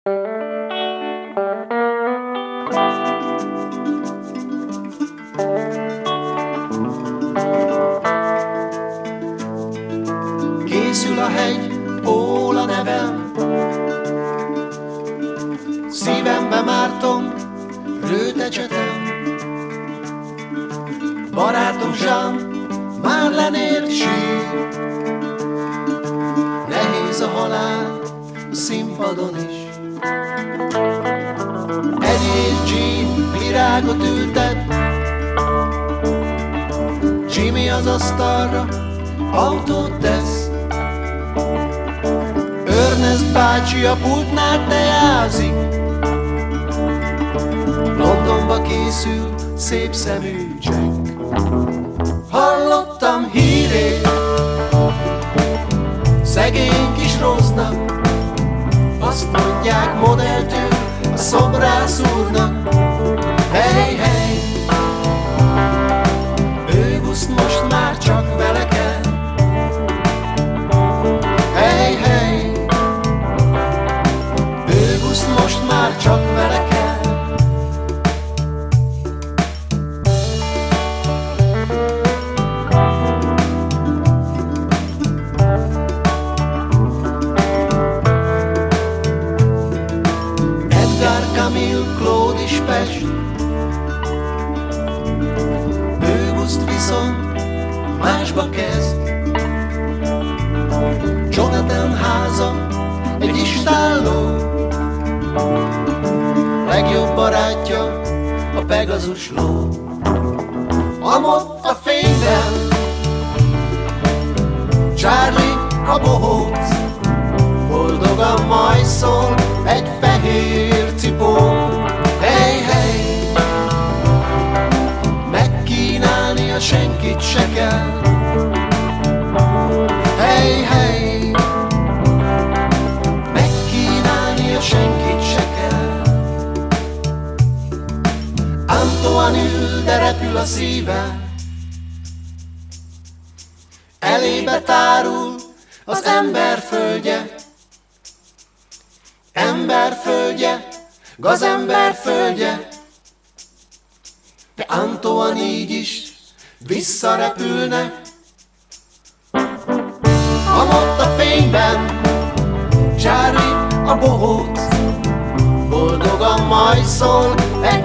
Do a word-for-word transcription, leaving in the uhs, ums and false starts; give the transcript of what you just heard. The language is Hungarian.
Készül a hegy, Pól a nevem, szívembe mártom, rőtecsetem. Barátom Jean már lenért sír, nehéz a halál a színpadon is. Eddie és Jean virágot ültet, Jimmy az asztalra autót tesz. Ernest bácsi a pultnál tejázik, Londonba készül szép szemű Jack. Hallottam hírét szegény kis Rose-nak, azt mondják modelltől a szobrász úrnak. Hey, hey, August most már csak vele kell. Hey, hey, August most már csak vele kell. Camille, Claude is fest, August viszont másba kezd. Jonathan háza egy istálló, legjobb barátja a Pegazus ló. Amott a fényben Charlie a bohóc, boldogan majszol egy fehér cipó. Hey, hey, megkínálnia senkit se kell. Hey, hey, megkínálnia senkit se kell. Antoine ül, de repül a szíve, elébe tárul az ember földje. Emberföldje, gazember földje, de Antoine így is visszarepülne. Amott a fényben Charlie a bohóc, boldogan majszol egy